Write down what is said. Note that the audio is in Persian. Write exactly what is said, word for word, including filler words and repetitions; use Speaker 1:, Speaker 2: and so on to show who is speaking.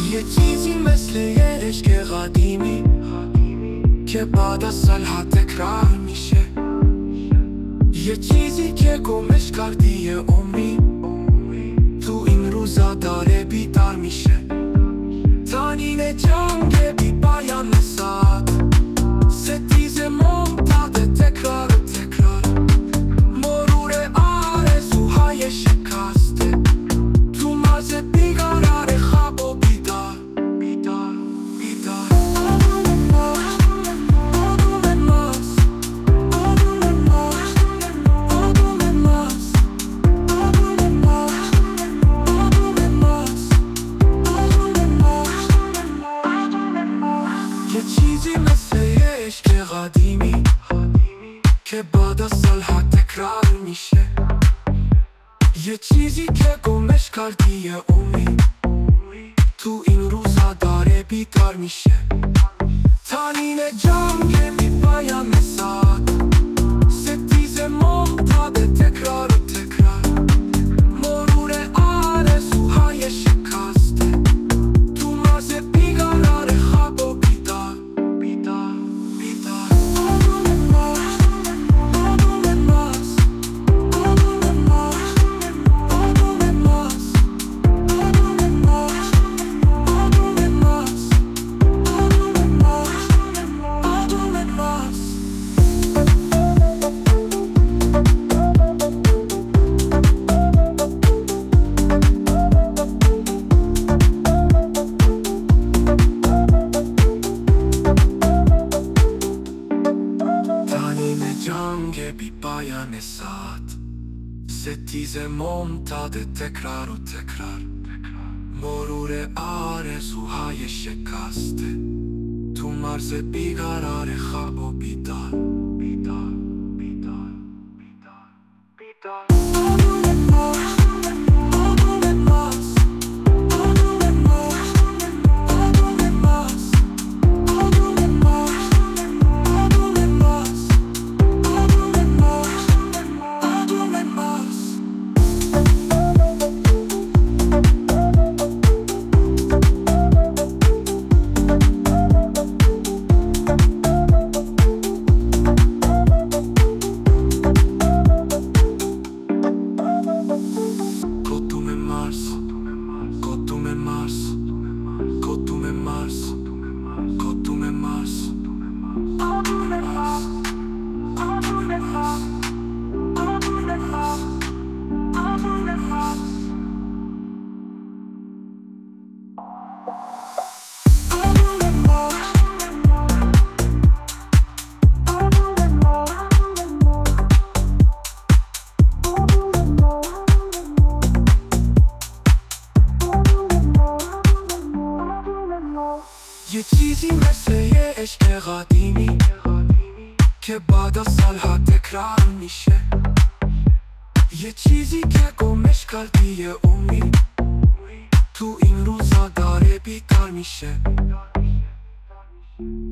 Speaker 1: یه چیزی مثل یه عشق قدیمی که بعد از سالها تکرار میشه. یه چیزی که گمش کردی یه عمری، تو این روزا داره بیدار میشه. تانین جنگ بی پایان ساعت، ستیز ممتد تکرار تکرار، مرور آرزوهای شکسته تو مرز بیقرار خواب و بیدار بیدار بیدار. آدم ماست، آدم ماست، آدم ماست، آدم ماست، آدم ماست، آدم ماست. یه چیزی مثل یه عشق قدیمی که بعد از سالها تکرار میشه. یه چیزی که گمش کردی یه عمری، تو این روزا داره بیدار میشه. تانین جنگ بی پایان ساعت، ستیز ممتد تکرار و تکرار، مرور آرزوهای شکسته تو مرز بیقرار خواب و بیدار بیدار بیدار. آدم ماست، آدم ماست، آدم ماست، آدم ماست، آدم ماست، آدم ماست، آدم ماست، آدم ماست. تانین جنگ بی پایان ساعت، ستیز ممتد تکرار و تکرار، مرور آرزوهای شکسته تو مرز بیقرار خواب و بیدار بیدار بیدار بیدار بیدار. آدم ماست، آدم ماست، آدم ماست، آدم ماست، آدم ماست، آدم ماست، آدم ماست، آدم ماست. کدوم مارس، کدوم مارس، کدوم مارس، کدوم مارس، کدوم مارس، کدوم مارس، کدوم مارس، کدوم مارس. یه چیزی مثل یه عشق قدیمی که بعد از سالها تکرار میشه. یه چیزی که گمش کردی یه عمری، تو این روزا داره بیدار میشه.